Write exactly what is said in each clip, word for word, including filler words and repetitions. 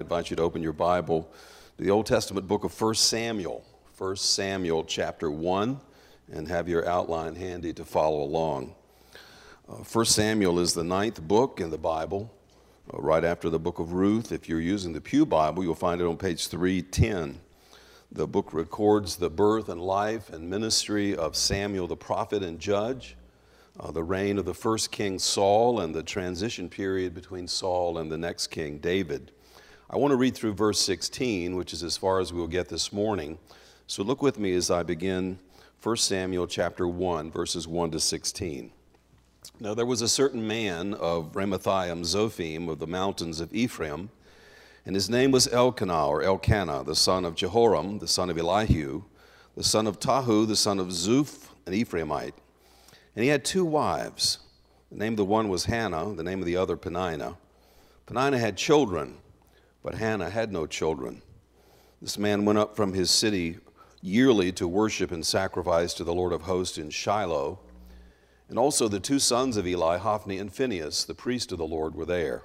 invite you to open your Bible to the Old Testament book of First Samuel, First Samuel chapter one, and have your outline handy to follow along. Uh, First Samuel is the ninth book in the Bible, uh, right after the book of Ruth. If you're using the Pew Bible, you'll find it on page three ten. The book records the birth and life and ministry of Samuel the prophet and judge, uh, the reign of the first king Saul, and the transition period between Saul and the next king, David. I want to read through verse sixteen, which is as far as we'll get this morning. So look with me as I begin First Samuel chapter one, verses one to sixteen. Now there was a certain man of Ramathaim Zophim of the mountains of Ephraim, and his name was Elkanah, or Elkanah, the son of Jehoram, the son of Elihu, the son of Tahu, the son of Zuph, an Ephraimite. And he had two wives. The name of the one was Hannah, the name of the other Peninnah. Peninnah had children, but Hannah had no children. This man went up from his city yearly to worship and sacrifice to the Lord of hosts in Shiloh. And also the two sons of Eli, Hophni and Phinehas, the priest of the Lord, were there.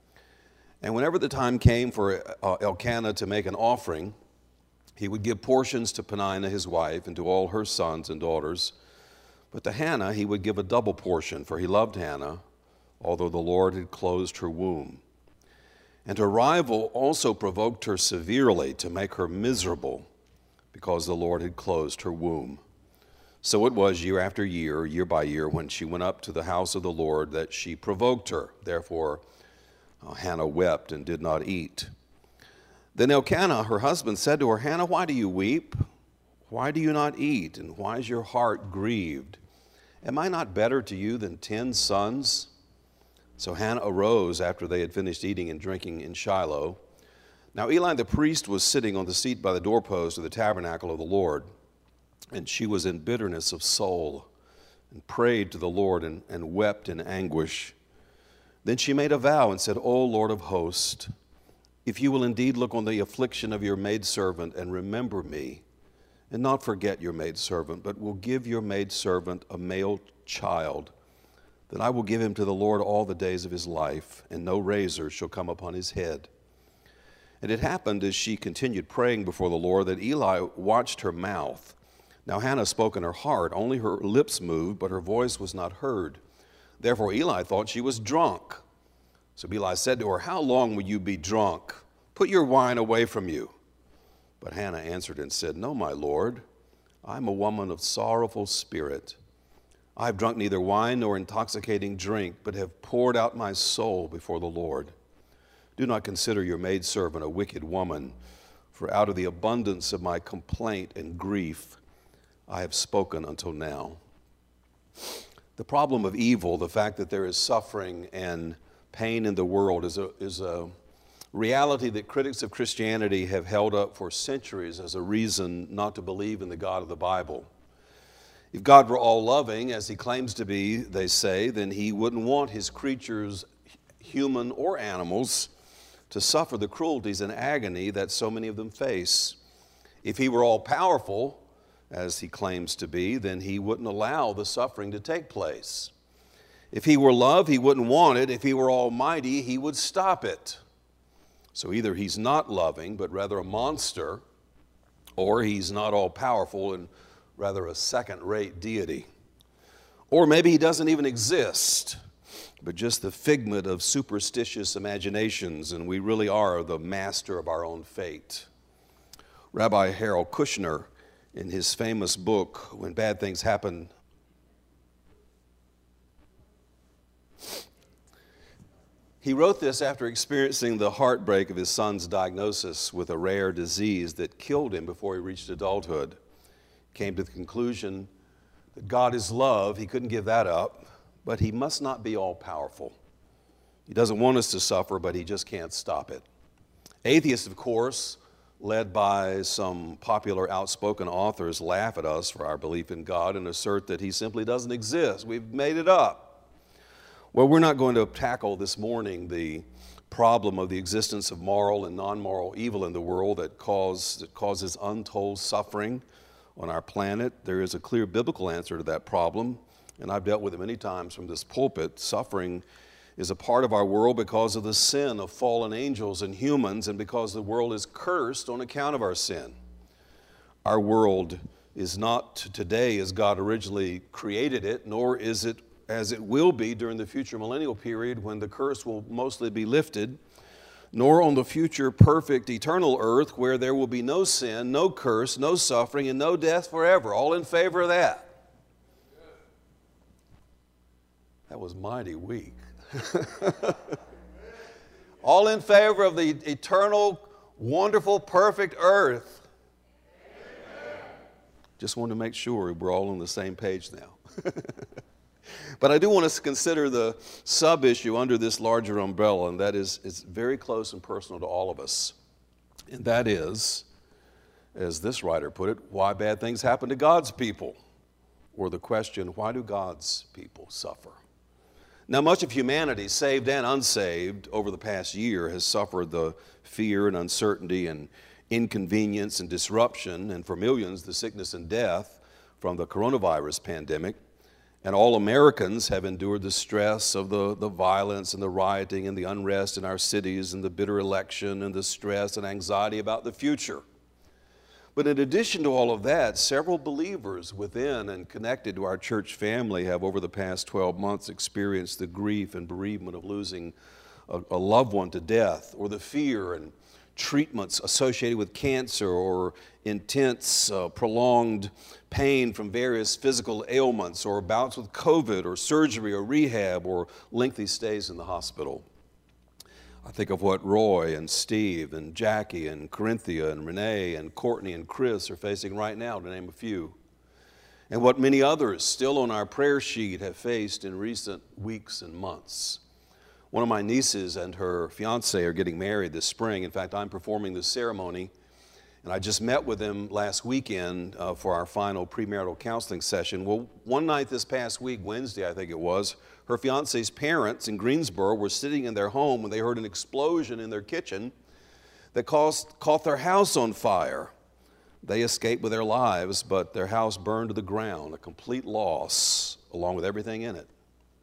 And whenever the time came for Elkanah to make an offering, he would give portions to Peninnah his wife and to all her sons and daughters. But to Hannah he would give a double portion, for he loved Hannah, although the Lord had closed her womb. And her rival also provoked her severely to make her miserable, because the Lord had closed her womb. So it was year after year, year by year, when she went up to the house of the Lord, that she provoked her. Therefore Uh, Hannah wept and did not eat. Then Elkanah, her husband, said to her, Hannah, why do you weep? Why do you not eat? And why is your heart grieved? Am I not better to you than ten sons? So Hannah arose after they had finished eating and drinking in Shiloh. Now Eli the priest was sitting on the seat by the doorpost of the tabernacle of the Lord, and she was in bitterness of soul, and prayed to the Lord and, and wept in anguish. Then she made a vow and said, O Lord of hosts, if you will indeed look on the affliction of your maidservant and remember me, and not forget your maidservant, but will give your maidservant a male child, then I will give him to the Lord all the days of his life, and no razor shall come upon his head. And it happened as she continued praying before the Lord that Eli watched her mouth. Now Hannah spoke in her heart, only her lips moved, but her voice was not heard. Therefore Eli thought she was drunk. So Eli said to her, How long will you be drunk? Put your wine away from you. But Hannah answered and said, No, my Lord, I am a woman of sorrowful spirit. I have drunk neither wine nor intoxicating drink, but have poured out my soul before the Lord. Do not consider your maidservant a wicked woman, for out of the abundance of my complaint and grief I have spoken until now. The problem of evil, the fact that there is suffering and pain in the world, is a, is a reality that critics of Christianity have held up for centuries as a reason not to believe in the God of the Bible. If God were all loving, as he claims to be, they say, then he wouldn't want his creatures, human or animals, to suffer the cruelties and agony that so many of them face. If he were all powerful, as he claims to be, then he wouldn't allow the suffering to take place. If he were love, he wouldn't want it. If he were almighty, he would stop it. So either he's not loving, but rather a monster, or he's not all powerful and rather a second-rate deity. Or maybe he doesn't even exist, but just the figment of superstitious imaginations, and we really are the master of our own fate. Rabbi Harold Kushner, in his famous book, When Bad Things Happen, he wrote this after experiencing the heartbreak of his son's diagnosis with a rare disease that killed him before he reached adulthood. He came to the conclusion that God is love. He couldn't give that up, but he must not be all-powerful. He doesn't want us to suffer, but he just can't stop it. Atheists, of course, led by some popular outspoken authors, laugh at us for our belief in God and assert that he simply doesn't exist. We've made it up. Well, we're not going to tackle this morning the problem of the existence of moral and non-moral evil in the world that, cause, that causes untold suffering on our planet. There is a clear biblical answer to that problem, and I've dealt with it many times from this pulpit. Suffering is a part of our world because of the sin of fallen angels and humans, and because the world is cursed on account of our sin. Our world is not today as God originally created it, nor is it as it will be during the future millennial period when the curse will mostly be lifted, nor on the future perfect eternal earth where there will be no sin, no curse, no suffering, and no death forever. All in favor of that? That was mighty weak. All in favor of the eternal, wonderful, perfect earth? Just wanted to make sure we're all on the same page now. But I do want us to consider the sub-issue under this larger umbrella, and that is, it's very close and personal to all of us. And that is, as this writer put it, why bad things happen to God's people. Or the question, why do God's people suffer? Now, much of humanity, saved and unsaved, over the past year has suffered the fear and uncertainty and inconvenience and disruption, and for millions, the sickness and death from the coronavirus pandemic. And all Americans have endured the stress of the, the violence and the rioting and the unrest in our cities and the bitter election and the stress and anxiety about the future. But in addition to all of that, several believers within and connected to our church family have over the past twelve months experienced the grief and bereavement of losing a, a loved one to death, or the fear and treatments associated with cancer, or intense, uh, prolonged pain from various physical ailments, or bouts with COVID, or surgery, or rehab, or lengthy stays in the hospital. I think of what Roy and Steve and Jackie and Corinthia and Renee and Courtney and Chris are facing right now, to name a few. And what many others still on our prayer sheet have faced in recent weeks and months. One of my nieces and her fiance are getting married this spring. In fact, I'm performing the ceremony, and I just met with them last weekend uh, for our final premarital counseling session. Well, one night this past week, Wednesday I think it was, her fiance's parents in Greensboro were sitting in their home when they heard an explosion in their kitchen that caused, caught their house on fire. They escaped with their lives, but their house burned to the ground, a complete loss, along with everything in it.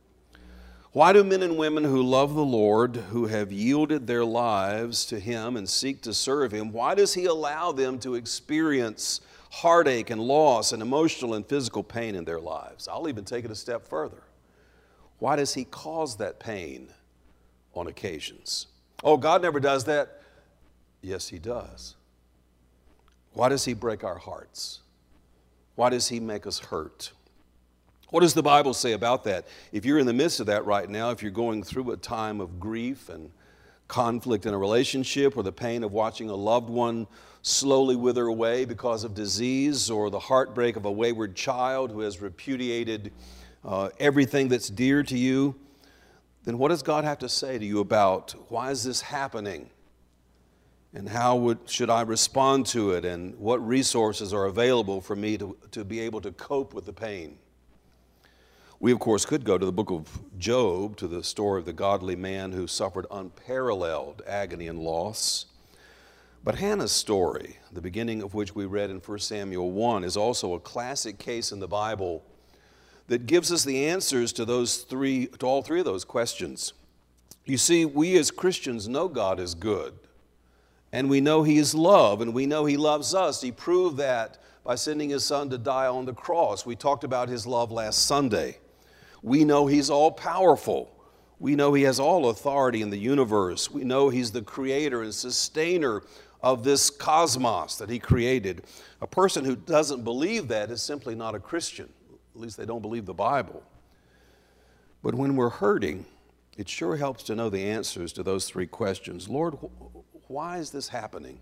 Why do men and women who love the Lord, who have yielded their lives to Him and seek to serve Him, why does He allow them to experience heartache and loss and emotional and physical pain in their lives? I'll even take it a step further. Why does He cause that pain on occasions? Oh, God never does that. Yes, He does. Why does He break our hearts? Why does He make us hurt? What does the Bible say about that? If you're in the midst of that right now, if you're going through a time of grief and conflict in a relationship, or the pain of watching a loved one slowly wither away because of disease, or the heartbreak of a wayward child who has repudiated uh, everything that's dear to you, then what does God have to say to you about why is this happening? And how would, should I respond to it? And what resources are available for me to, to be able to cope with the pain? We, of course, could go to the book of Job, to the story of the godly man who suffered unparalleled agony and loss. But Hannah's story, the beginning of which we read in First Samuel one, is also a classic case in the Bible that gives us the answers to those three, to all three of those questions. You see, we as Christians know God is good, and we know He is love, and we know He loves us. He proved that by sending His Son to die on the cross. We talked about His love last Sunday. We know He's all-powerful. We know He has all authority in the universe. We know He's the creator and sustainer of this cosmos that He created. A person who doesn't believe that is simply not a Christian. At least they don't believe the Bible. But when we're hurting, it sure helps to know the answers to those three questions. Lord, why is this happening?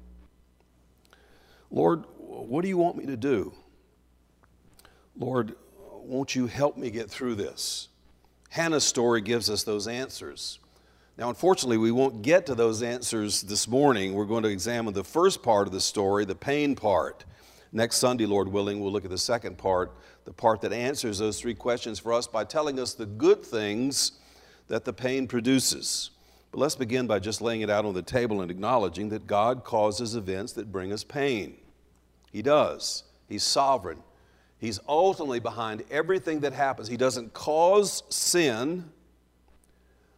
Lord, what do you want me to do? Lord, won't you help me get through this? Hannah's story gives us those answers. Now, unfortunately, we won't get to those answers this morning. We're going to examine the first part of the story, the pain part. Next Sunday, Lord willing, we'll look at the second part, the part that answers those three questions for us by telling us the good things that the pain produces. But let's begin by just laying it out on the table and acknowledging that God causes events that bring us pain. He does. He's sovereign. He's ultimately behind everything that happens. He doesn't cause sin,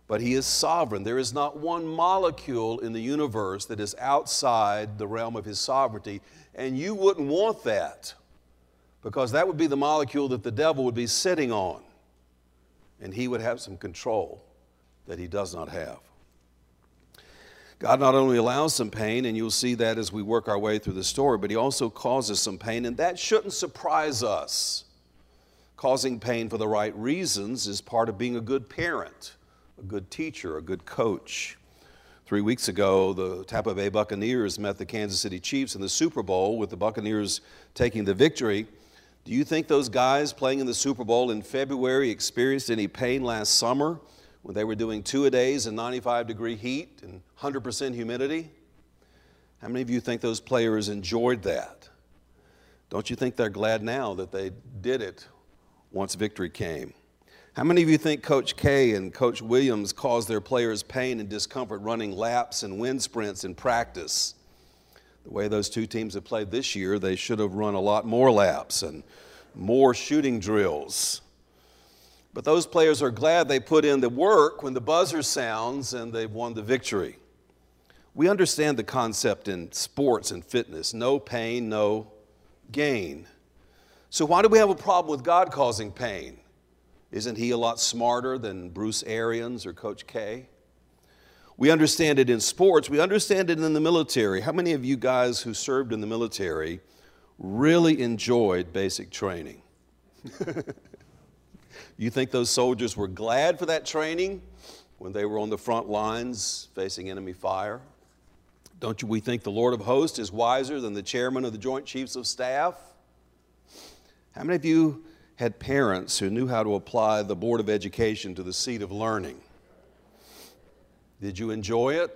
but he is sovereign. There is not one molecule in the universe that is outside the realm of his sovereignty, and you wouldn't want that, because that would be the molecule that the devil would be sitting on, and he would have some control that he does not have. God not only allows some pain, and you'll see that as we work our way through the story, but he also causes some pain, and that shouldn't surprise us. Causing pain for the right reasons is part of being a good parent, a good teacher, a good coach. Three weeks ago, the Tampa Bay Buccaneers met the Kansas City Chiefs in the Super Bowl, with the Buccaneers taking the victory. Do you think those guys playing in the Super Bowl in February experienced any pain last summer when they were doing two-a-days in ninety-five degree heat and one hundred percent humidity? How many of you think those players enjoyed that? Don't you think they're glad now that they did it once victory came? How many of you think Coach K and Coach Williams caused their players pain and discomfort running laps and wind sprints in practice? The way those two teams have played this year, they should have run a lot more laps and more shooting drills. But those players are glad they put in the work when the buzzer sounds and they've won the victory. We understand the concept in sports and fitness: no pain, no gain. So why do we have a problem with God causing pain? Isn't he a lot smarter than Bruce Arians or Coach K? We understand it in sports. We understand it in the military. How many of you guys who served in the military really enjoyed basic training? You think those soldiers were glad for that training when they were on the front lines facing enemy fire? Don't you, we think the Lord of hosts is wiser than the chairman of the Joint Chiefs of Staff? How many of you had parents who knew how to apply the Board of Education to the seat of learning? Did you enjoy it?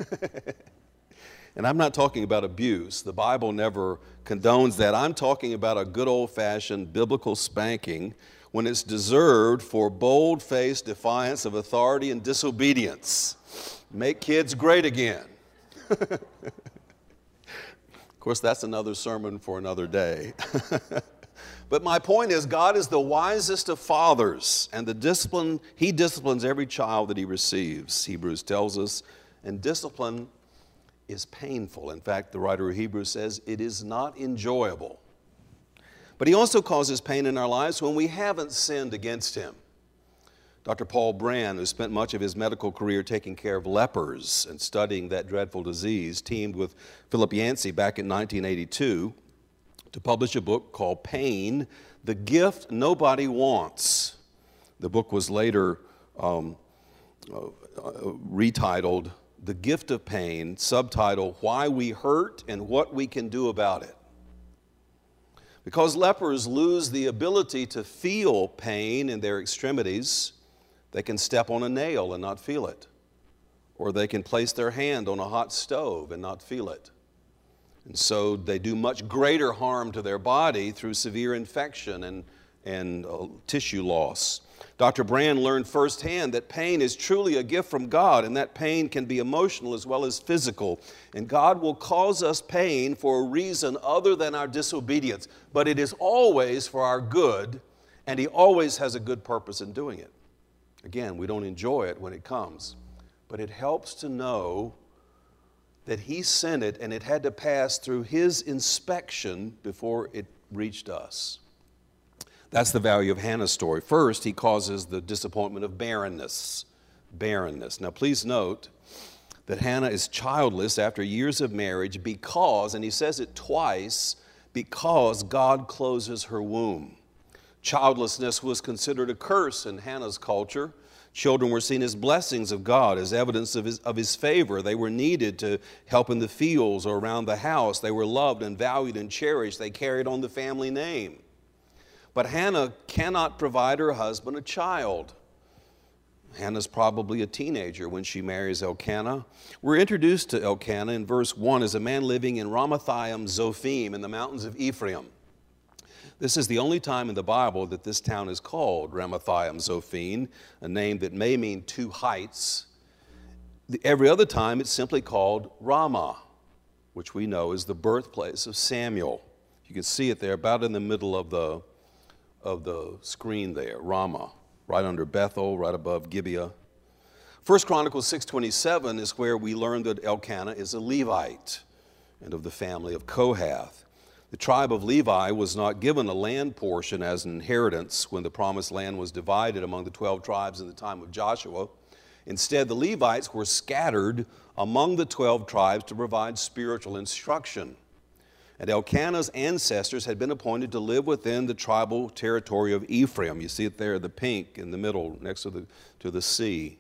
And I'm not talking about abuse. The Bible never condones that. I'm talking about a good old-fashioned biblical spanking when it's deserved for bold-faced defiance of authority and disobedience. Make kids great again. Of course, that's another sermon for another day. But my point is, God is the wisest of fathers, and the discipline, he disciplines every child that he receives, Hebrews tells us, and discipline is painful. In fact, the writer of Hebrews says it is not enjoyable. But he also causes pain in our lives when we haven't sinned against him. Doctor Paul Brand, who spent much of his medical career taking care of lepers and studying that dreadful disease, teamed with Philip Yancey back in nineteen eighty-two to publish a book called Pain, The Gift Nobody Wants. The book was later um, uh, uh, retitled The Gift of Pain, subtitle, Why We Hurt and What We Can Do About It. Because lepers lose the ability to feel pain in their extremities, they can step on a nail and not feel it. Or they can place their hand on a hot stove and not feel it. And so they do much greater harm to their body through severe infection and, and uh, tissue loss. Doctor Brand learned firsthand that pain is truly a gift from God, and that pain can be emotional as well as physical. And God will cause us pain for a reason other than our disobedience, but it is always for our good, and he always has a good purpose in doing it. Again, we don't enjoy it when it comes, but it helps to know that he sent it and it had to pass through his inspection before it reached us. That's the value of Hannah's story. First, he causes the disappointment of barrenness. Barrenness. Now, please note that Hannah is childless after years of marriage because, and he says it twice, because God closes her womb. Childlessness was considered a curse in Hannah's culture. Children were seen as blessings of God, as evidence of his, of his favor. They were needed to help in the fields or around the house. They were loved and valued and cherished. They carried on the family name. But Hannah cannot provide her husband a child. Hannah's probably a teenager when she marries Elkanah. We're introduced to Elkanah in verse one as a man living in Ramathaim Zophim in the mountains of Ephraim. This is the only time in the Bible that this town is called Ramathaim Zophim, a name that may mean two heights. Every other time it's simply called Ramah, which we know is the birthplace of Samuel. You can see it there about in the middle of the, of the screen there, Ramah, right under Bethel, right above Gibeah. First Chronicles six twenty-seven is where we learn that Elkanah is a Levite and of the family of Kohath. The tribe of Levi was not given a land portion as an inheritance when the promised land was divided among the twelve tribes in the time of Joshua. Instead, the Levites were scattered among the twelve tribes to provide spiritual instruction. And Elkanah's ancestors had been appointed to live within the tribal territory of Ephraim. You see it there, the pink in the middle next to the, to the sea.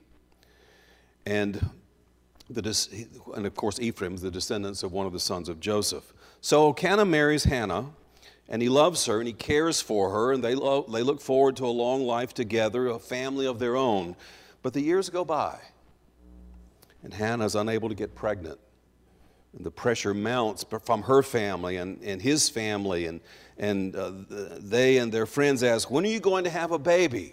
And, the, and of course, Ephraim's the descendants of one of the sons of Joseph. So Elkanah marries Hannah, and he loves her, and he cares for her, and they, lo- they look forward to a long life together, a family of their own. But the years go by, and Hannah's unable to get pregnant. And the pressure mounts from her family and, and his family, and, and uh, they and their friends ask, when are you going to have a baby?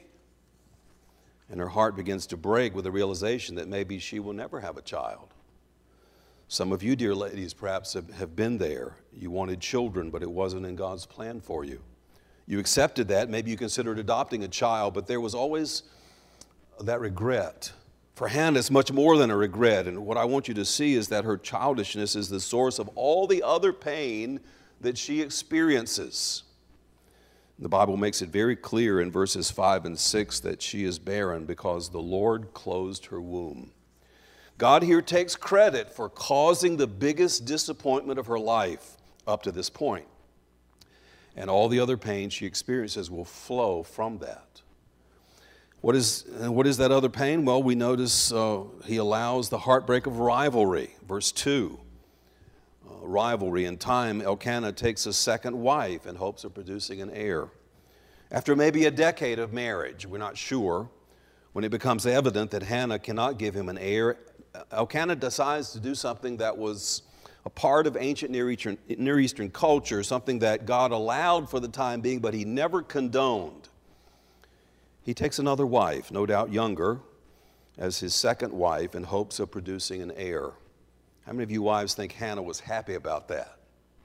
And her heart begins to break with the realization that maybe she will never have a child. Some of you, dear ladies, perhaps have, have been there. You wanted children, but it wasn't in God's plan for you. You accepted that. Maybe you considered adopting a child, but there was always that regret. For Hannah, it's much more than a regret. And what I want you to see is that her childishness is the source of all the other pain that she experiences. The Bible makes it very clear in verses five and six that she is barren because the Lord closed her womb. God here takes credit for causing the biggest disappointment of her life up to this point. And all the other pain she experiences will flow from that. What is, what is that other pain? Well, we notice uh, he allows the heartbreak of rivalry. Verse two. Rivalry. In time, Elkanah takes a second wife in hopes of producing an heir. After maybe a decade of marriage, we're not sure, when it becomes evident that Hannah cannot give him an heir, Elkanah decides to do something that was a part of ancient Near Eastern, Near Eastern culture, something that God allowed for the time being, but he never condoned. He takes another wife, no doubt younger, as his second wife in hopes of producing an heir. How many of you wives think Hannah was happy about that?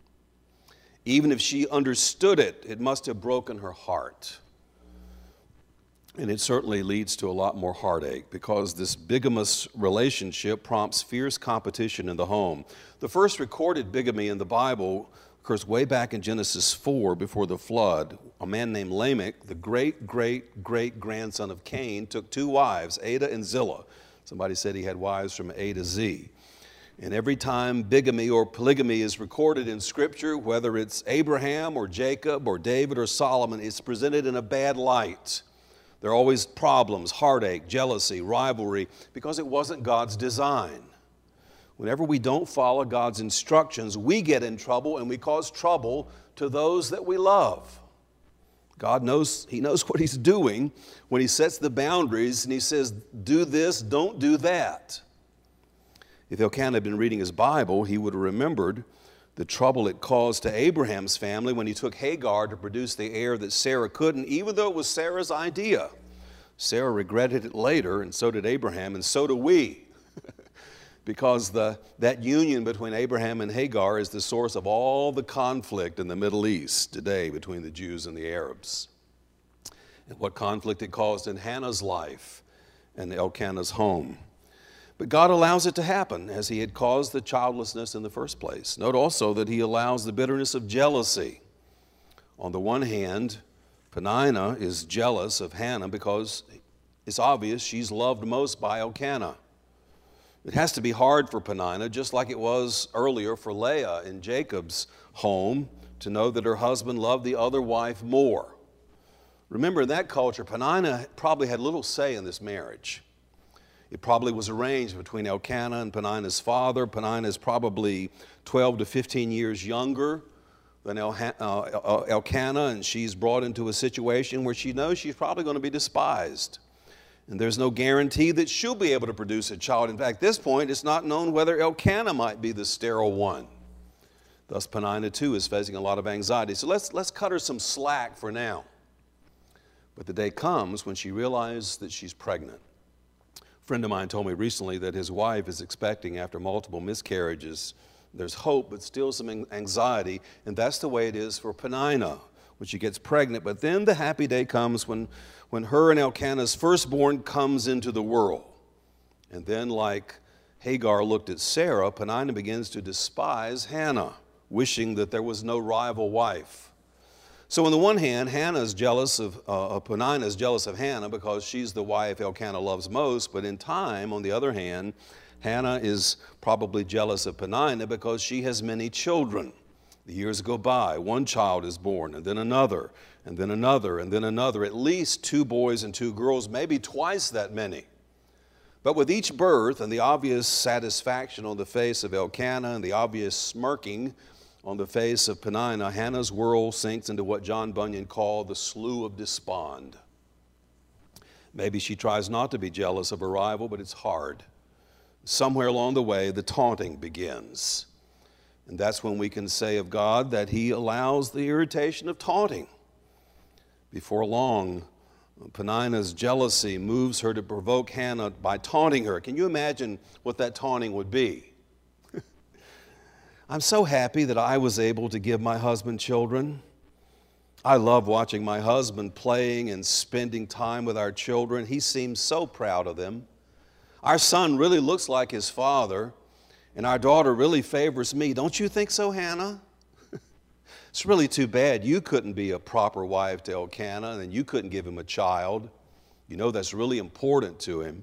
Even if she understood it, it must have broken her heart. And it certainly leads to a lot more heartache because this bigamous relationship prompts fierce competition in the home. The first recorded bigamy in the Bible occurs way back in Genesis four before the flood. A man named Lamech, the great, great, great grandson of Cain, took two wives, Adah and Zillah. Somebody said he had wives from A to Z. And every time bigamy or polygamy is recorded in Scripture, whether it's Abraham or Jacob or David or Solomon, it's presented in a bad light. There are always problems, heartache, jealousy, rivalry, because it wasn't God's design. Whenever we don't follow God's instructions, we get in trouble and we cause trouble to those that we love. God knows, He knows what He's doing when He sets the boundaries and He says, do this, don't do that. If Elkanah had been reading his Bible, he would have remembered the trouble it caused to Abraham's family when he took Hagar to produce the heir that Sarah couldn't, even though it was Sarah's idea. Sarah regretted it later, and so did Abraham, and so do we. Because the, that union between Abraham and Hagar is the source of all the conflict in the Middle East today between the Jews and the Arabs. And what conflict it caused in Hannah's life and Elkanah's home. But God allows it to happen, as He had caused the childlessness in the first place. Note also that He allows the bitterness of jealousy. On the one hand, Peninnah is jealous of Hannah because it's obvious she's loved most by Elkanah. It has to be hard for Peninnah, just like it was earlier for Leah in Jacob's home, to know that her husband loved the other wife more. Remember, in that culture, Peninnah probably had little say in this marriage. It probably was arranged between Elkanah and Peninnah's father. Peninnah is probably twelve to fifteen years younger than Elkanah, and she's brought into a situation where she knows she's probably going to be despised. And there's no guarantee that she'll be able to produce a child. In fact, at this point, it's not known whether Elkanah might be the sterile one. Thus, Peninnah, too, is facing a lot of anxiety. So let's, let's cut her some slack for now. But the day comes when she realizes that she's pregnant. A friend of mine told me recently that his wife is expecting after multiple miscarriages. There's hope, but still some anxiety, and that's the way it is for Peninnah when she gets pregnant. But then the happy day comes when, when her and Elkanah's firstborn comes into the world. And then, like Hagar looked at Sarah, Peninnah begins to despise Hannah, wishing that there was no rival wife. So on the one hand, Hannah is jealous of, uh, Peninnah is jealous of Hannah because she's the wife Elkanah loves most. But in time, on the other hand, Hannah is probably jealous of Peninnah because she has many children. The years go by, one child is born, and then another, and then another, and then another. At least two boys and two girls, maybe twice that many. But with each birth and the obvious satisfaction on the face of Elkanah and the obvious smirking on the face of Peninnah, Hannah's world sinks into what John Bunyan called the slough of despond. Maybe she tries not to be jealous of her rival, but it's hard. Somewhere along the way, the taunting begins. And that's when we can say of God that He allows the irritation of taunting. Before long, Peninnah's jealousy moves her to provoke Hannah by taunting her. Can you imagine what that taunting would be? I'm so happy that I was able to give my husband children. I love watching my husband playing and spending time with our children. He seems so proud of them. Our son really looks like his father, and our daughter really favors me. Don't you think so, Hannah? It's really too bad you couldn't be a proper wife to Elkanah, and you couldn't give him a child. You know that's really important to him.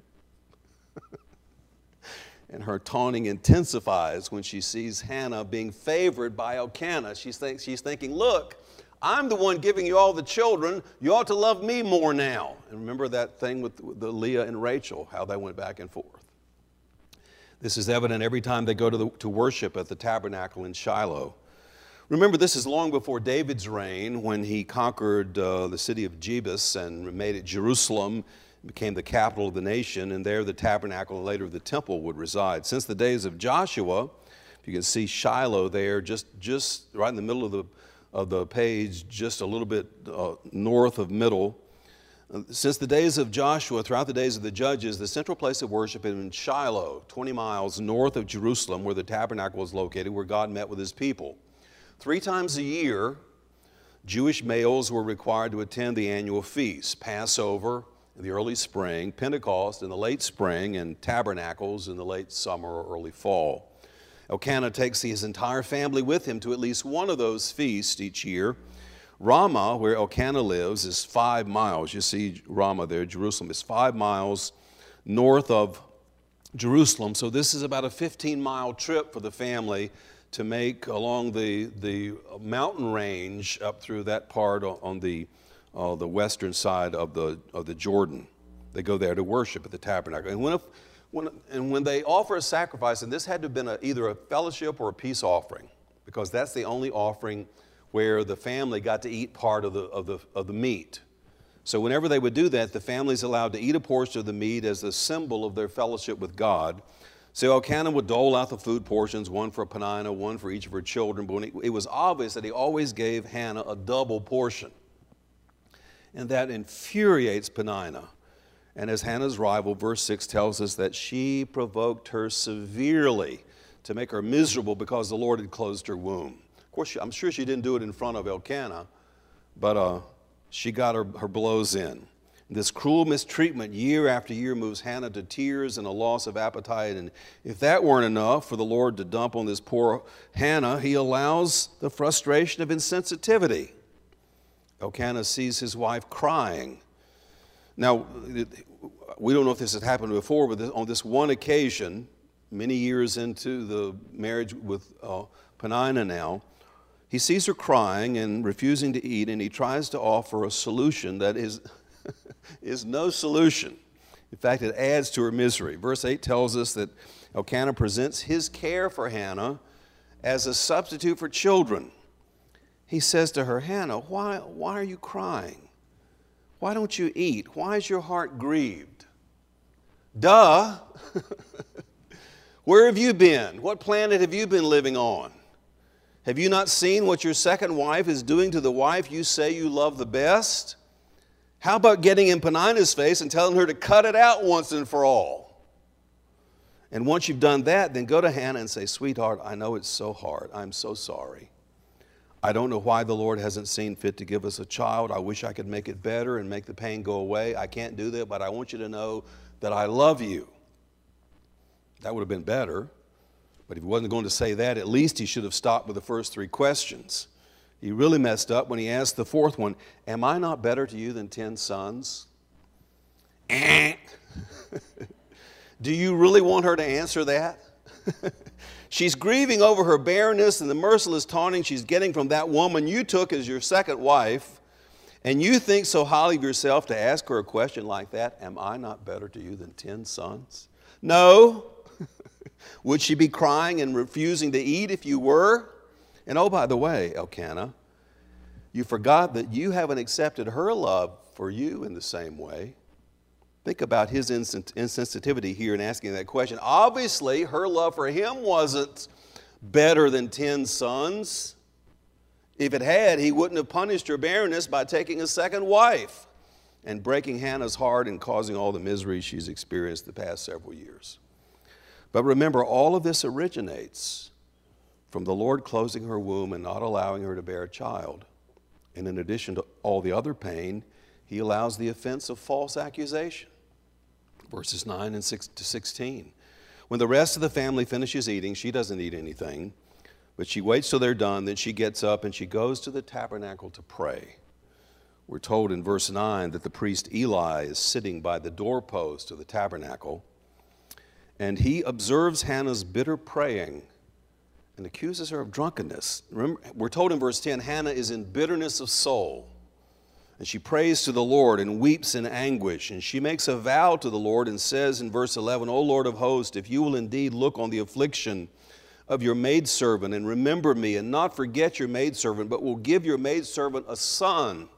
And her taunting intensifies when she sees Hannah being favored by Elkanah. She's, think, she's thinking, look, I'm the one giving you all the children. You ought to love me more now. And remember that thing with, with the Leah and Rachel, how they went back and forth. This is evident every time they go to, the, to worship at the tabernacle in Shiloh. Remember, this is long before David's reign, when he conquered uh, the city of Jebus and made it Jerusalem, became the capital of the nation, and there the tabernacle and later the temple would reside. Since the days of Joshua, if you can see Shiloh there, just, just right in the middle of the of the page, just a little bit uh, north of middle. Since the days of Joshua, throughout the days of the judges, the central place of worship had been Shiloh, twenty miles north of Jerusalem, where the tabernacle was located, where God met with His people. Three times a year, Jewish males were required to attend the annual feasts: Passover in the early spring, Pentecost in the late spring, and Tabernacles in the late summer or early fall. Elkanah takes his entire family with him to at least one of those feasts each year. Ramah, where Elkanah lives, is five miles. You see Ramah there, Jerusalem. It's five miles north of Jerusalem. So this is about a fifteen-mile trip for the family to make along the, the mountain range up through that part on the, uh, the western side of the, of the Jordan. They go there to worship at the tabernacle. And when a, When, and when they offer a sacrifice, and this had to have been a, either a fellowship or a peace offering, because that's the only offering where the family got to eat part of the, of the, of the meat. So whenever they would do that, the family's allowed to eat a portion of the meat as a symbol of their fellowship with God. So Elkanah would dole out the food portions, one for Peninnah, one for each of her children. But when it, it was obvious that he always gave Hannah a double portion. And that infuriates Peninnah. And as Hannah's rival, verse six tells us that she provoked her severely to make her miserable because the Lord had closed her womb. Of course, she, I'm sure she didn't do it in front of Elkanah, but uh, she got her, her blows in. This cruel mistreatment year after year moves Hannah to tears and a loss of appetite. And if that weren't enough for the Lord to dump on this poor Hannah, He allows the frustration of insensitivity. Elkanah sees his wife crying. Now, we don't know if this has happened before, but on this one occasion, many years into the marriage with uh, Peninnah now, he sees her crying and refusing to eat, and he tries to offer a solution that is, is no solution. In fact, it adds to her misery. Verse eight tells us that Elkanah presents his care for Hannah as a substitute for children. He says to her, Hannah, why, why are you crying? Why don't you eat? Why is your heart grieved? Duh! Where have you been? What planet have you been living on? Have you not seen what your second wife is doing to the wife you say you love the best? How about getting in Peninnah's face and telling her to cut it out once and for all? And once you've done that, then go to Hannah and say, sweetheart, I know it's so hard. I'm so sorry. I don't know why the Lord hasn't seen fit to give us a child. I wish I could make it better and make the pain go away. I can't do that, but I want you to know that I love you. That would have been better. But if he wasn't going to say that, at least he should have stopped with the first three questions. He really messed up when he asked the fourth one, am I not better to you than ten sons? Do you really want her to answer that? She's grieving over her barrenness and the merciless taunting she's getting from that woman you took as your second wife, and you think so highly of yourself to ask her a question like that, am I not better to you than ten sons? No. Would she be crying and refusing to eat if you were? And oh, by the way, Elkanah, you forgot that you haven't accepted her love for you in the same way. Think about his insensitivity here in asking that question. Obviously, her love for him wasn't better than ten sons. If it had, he wouldn't have punished her barrenness by taking a second wife and breaking Hannah's heart and causing all the misery she's experienced the past several years. But remember, all of this originates from the Lord closing her womb and not allowing her to bear a child. And in addition to all the other pain, he allows the offense of false accusation. Verses nine and six to sixteen. When the rest of the family finishes eating, she doesn't eat anything, but she waits till they're done. Then she gets up and she goes to the tabernacle to pray. We're told in verse nine that the priest Eli is sitting by the doorpost of the tabernacle, and he observes Hannah's bitter praying and accuses her of drunkenness. Remember, we're told in verse ten, Hannah is in bitterness of soul. And she prays to the Lord and weeps in anguish. And she makes a vow to the Lord and says in verse eleven, O Lord of hosts, if you will indeed look on the affliction of your maidservant and remember me and not forget your maidservant, but will give your maidservant a son,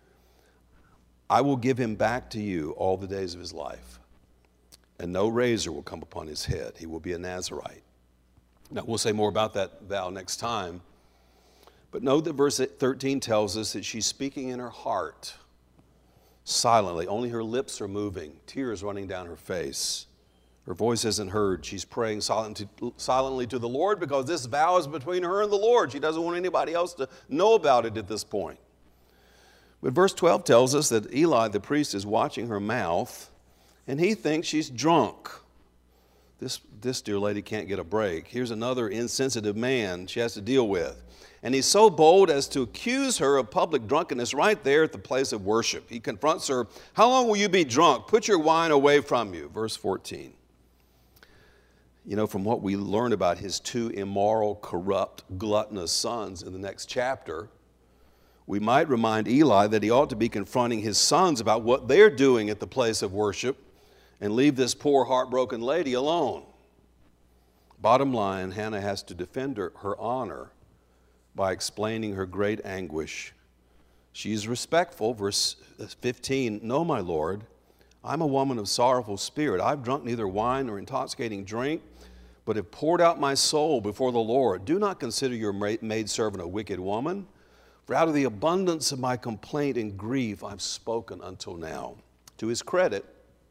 I will give him back to you all the days of his life. And no razor will come upon his head. He will be a Nazirite. Now, we'll say more about that vow next time. But note that verse thirteen tells us that she's speaking in her heart, silently. Only her lips are moving, tears running down her face. Her voice isn't heard. She's praying silently to the Lord because this vow is between her and the Lord. She doesn't want anybody else to know about it at this point. But verse twelve tells us that Eli, the priest, is watching her mouth, and he thinks she's drunk. This, this dear lady can't get a break. Here's another insensitive man she has to deal with. And he's so bold as to accuse her of public drunkenness right there at the place of worship. He confronts her, how long will you be drunk? Put your wine away from you. Verse fourteen. You know, from what we learn about his two immoral, corrupt, gluttonous sons in the next chapter, we might remind Eli that he ought to be confronting his sons about what they're doing at the place of worship and leave this poor, heartbroken lady alone. Bottom line, Hannah has to defend her, her honor by explaining her great anguish. She's respectful. Verse fifteen, no, my Lord, I'm a woman of sorrowful spirit. I've drunk neither wine nor intoxicating drink, but have poured out my soul before the Lord. Do not consider your maidservant a wicked woman, for out of the abundance of my complaint and grief I've spoken until now. To his credit,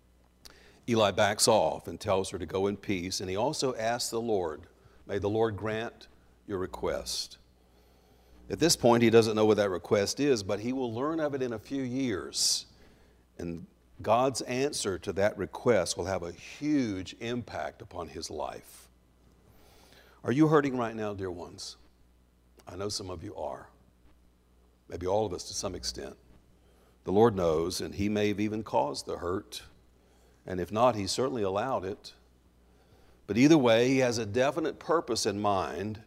Eli backs off and tells her to go in peace, and he also asks the Lord, may the Lord grant your request. At this point, he doesn't know what that request is, but he will learn of it in a few years. And God's answer to that request will have a huge impact upon his life. Are you hurting right now, dear ones? I know some of you are. Maybe all of us to some extent. The Lord knows, and he may have even caused the hurt. And if not, he certainly allowed it. But either way, he has a definite purpose in mind,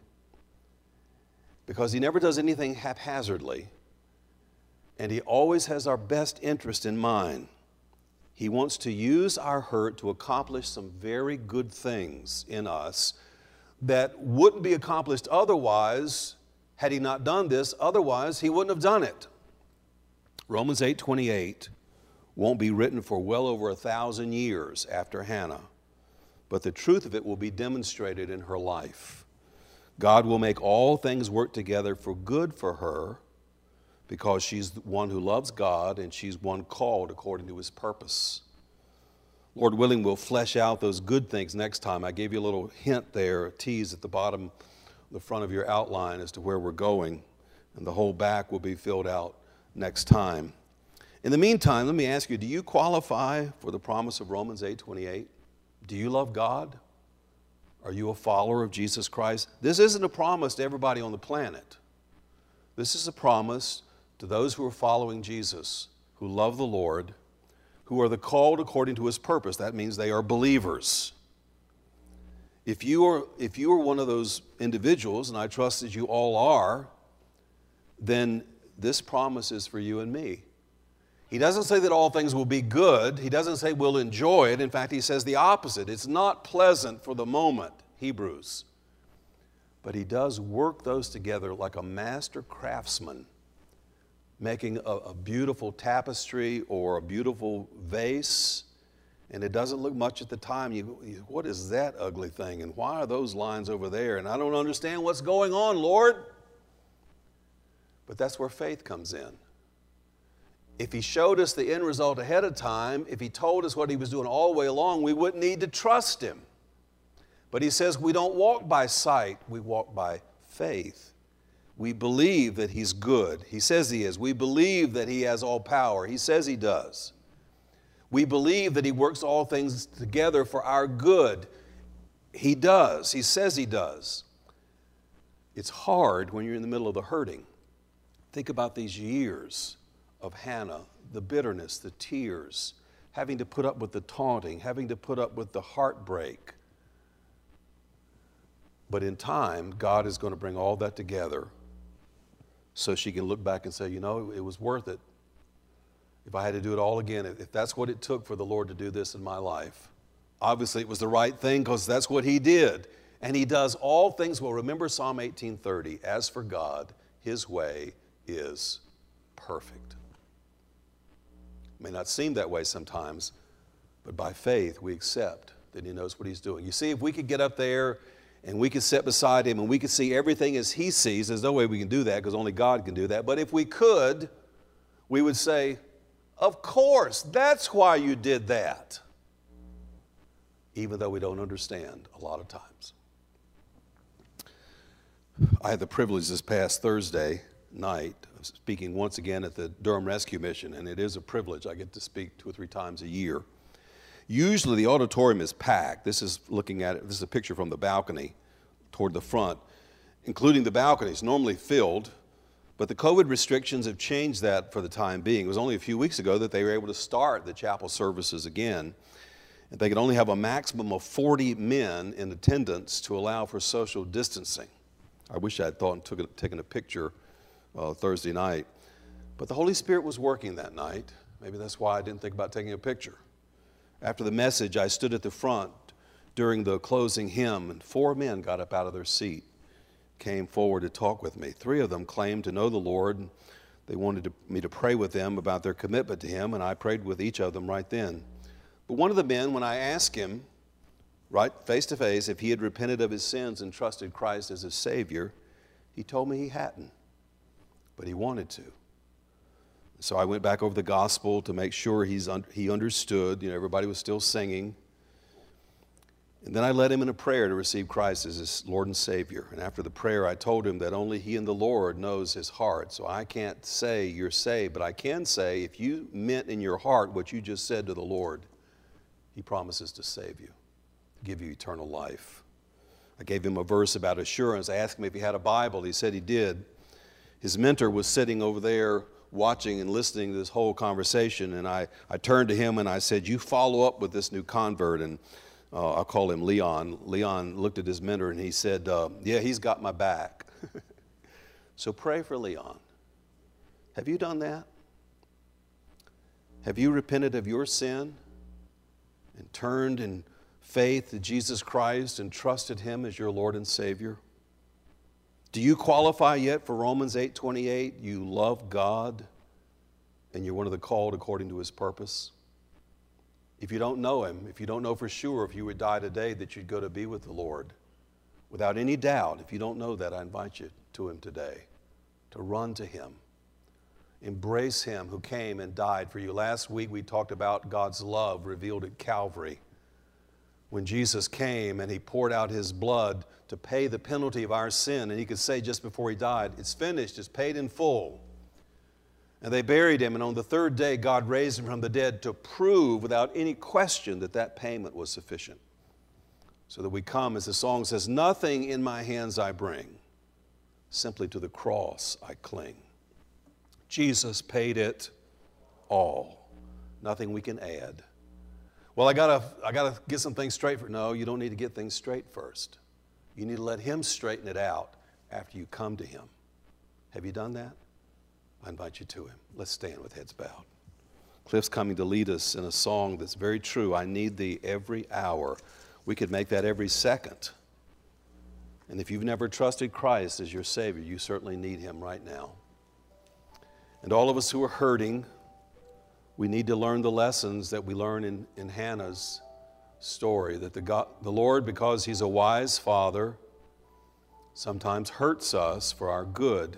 because he never does anything haphazardly, and he always has our best interest in mind. He wants to use our hurt to accomplish some very good things in us that wouldn't be accomplished otherwise had he not done this. Otherwise, he wouldn't have done it. Romans eight twenty-eight won't be written for well over a thousand years after Hannah, but the truth of it will be demonstrated in her life. God will make all things work together for good for her because she's one who loves God and she's one called according to his purpose. Lord willing, we'll flesh out those good things next time. I gave you a little hint there, a tease at the bottom, the front of your outline as to where we're going, and the whole back will be filled out next time. In the meantime, let me ask you, do you qualify for the promise of Romans eight twenty-eight? Do you love God? Are you a follower of Jesus Christ? This isn't a promise to everybody on the planet. This is a promise to those who are following Jesus, who love the Lord, who are the called according to His purpose. That means they are believers. If you are, if you are one of those individuals, and I trust that you all are, then this promise is for you and me. He doesn't say that all things will be good. He doesn't say we'll enjoy it. In fact, he says the opposite. It's not pleasant for the moment, Hebrews. But he does work those together like a master craftsman, making a, a beautiful tapestry or a beautiful vase. And it doesn't look much at the time. You, you, what is that ugly thing? And why are those lines over there? And I don't understand what's going on, Lord. But that's where faith comes in. If He showed us the end result ahead of time, if He told us what He was doing all the way along, we wouldn't need to trust Him. But He says we don't walk by sight, we walk by faith. We believe that He's good. He says He is. We believe that He has all power. He says He does. We believe that He works all things together for our good. He does. He says He does. It's hard when you're in the middle of the hurting. Think about these years of Hannah, the bitterness, the tears, having to put up with the taunting, having to put up with the heartbreak. But in time, God is going to bring all that together so she can look back and say, you know, it was worth it. If I had to do it all again, if that's what it took for the Lord to do this in my life. Obviously, it was the right thing because that's what He did. And He does all things well. Remember Psalm eighteen thirty, as for God, His way is perfect. It may not seem that way sometimes, but by faith we accept that He knows what He's doing. You see, if we could get up there and we could sit beside Him and we could see everything as He sees, there's no way we can do that because only God can do that. But if we could, we would say, of course, that's why you did that. Even though we don't understand a lot of times. I had the privilege this past Thursday night of speaking once again at the Durham Rescue Mission, and it is a privilege. I get to speak two or three times a year. Usually the auditorium is packed. This is looking at it, this is a picture from the balcony toward the front, including the balconies, normally filled, but the COVID restrictions have changed that for the time being. It was only a few weeks ago that they were able to start the chapel services again, and they could only have a maximum of forty men in attendance to allow for social distancing. I wish I had thought and took a, taken a picture uh, Thursday night. But the Holy Spirit was working that night. Maybe that's why I didn't think about taking a picture. After the message, I stood at the front during the closing hymn, and four men got up out of their seat, came forward to talk with me. Three of them claimed to know the Lord. They wanted to, me to pray with them about their commitment to Him, and I prayed with each of them right then. But one of the men, when I asked him, right face to face, if he had repented of his sins and trusted Christ as his Savior, he told me he hadn't, but he wanted to. So I went back over the gospel to make sure he's un- he understood. You know, everybody was still singing. And then I led him in a prayer to receive Christ as his Lord and Savior. And after the prayer, I told him that only he and the Lord knows his heart. So I can't say you're saved, but I can say if you meant in your heart what you just said to the Lord, He promises to save you, to give you eternal life. I gave him a verse about assurance. I asked him if he had a Bible. He said he did. His mentor was sitting over there watching and listening to this whole conversation, and I, I turned to him and I said, you follow up with this new convert, and uh, I'll call him Leon. Leon looked at his mentor and he said, uh, yeah, he's got my back. So pray for Leon. Have you done that? Have you repented of your sin and turned in faith to Jesus Christ and trusted Him as your Lord and Savior? Do you qualify yet for Romans eight twenty-eight? You love God and you're one of the called according to His purpose. If you don't know Him, if you don't know for sure if you would die today that you'd go to be with the Lord, without any doubt, if you don't know that, I invite you to Him today, to run to Him. Embrace Him who came and died for you. Last week we talked about God's love revealed at Calvary. When Jesus came and He poured out His blood to pay the penalty of our sin, and He could say just before He died, it's finished, it's paid in full. And they buried Him, and on the third day God raised Him from the dead to prove without any question that that payment was sufficient. so that we come, as the song says, nothing in my hands I bring, simply to the cross I cling. Jesus paid it all. Nothing we can add. Well, I gotta, I gotta get some things straight for. No, you don't need to get things straight first. You need to let Him straighten it out after you come to Him. Have you done that? I invite you to Him. Let's stand with heads bowed. Cliff's coming to lead us in a song that's very true. I need Thee every hour. We could make that every second. And if you've never trusted Christ as your Savior, you certainly need Him right now. And all of us who are hurting, we need to learn the lessons that we learn in, in Hannah's story, that the, God, the Lord, because He's a wise Father, sometimes hurts us for our good.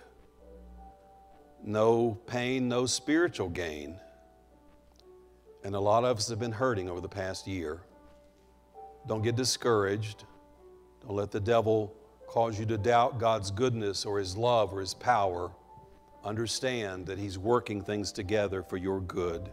No pain, no spiritual gain. And a lot of us have been hurting over the past year. Don't get discouraged. Don't let the devil cause you to doubt God's goodness or His love or His power. Understand that He's working things together for your good.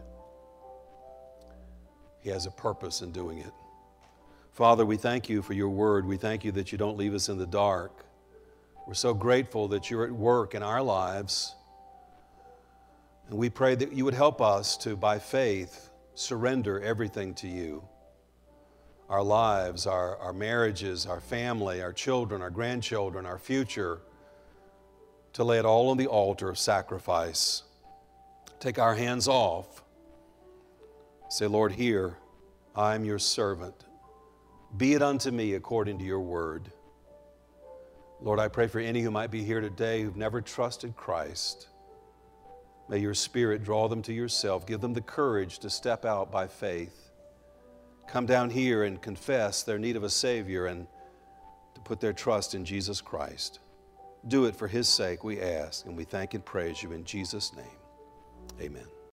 He has a purpose in doing it. Father, we thank You for Your word. We thank You that You don't leave us in the dark. We're so grateful that You're at work in our lives. And we pray that You would help us to, by faith, surrender everything to You. Our lives, our, our marriages, our family, our children, our grandchildren, our future, to lay it all on the altar of sacrifice. Take our hands off. Say, Lord, here, I am Your servant. Be it unto me according to Your word. Lord, I pray for any who might be here today who've never trusted Christ. May Your Spirit draw them to Yourself. Give them the courage to step out by faith. Come down here and confess their need of a Savior and to put their trust in Jesus Christ. Do it for His sake, we ask, and we thank and praise You in Jesus' name. Amen.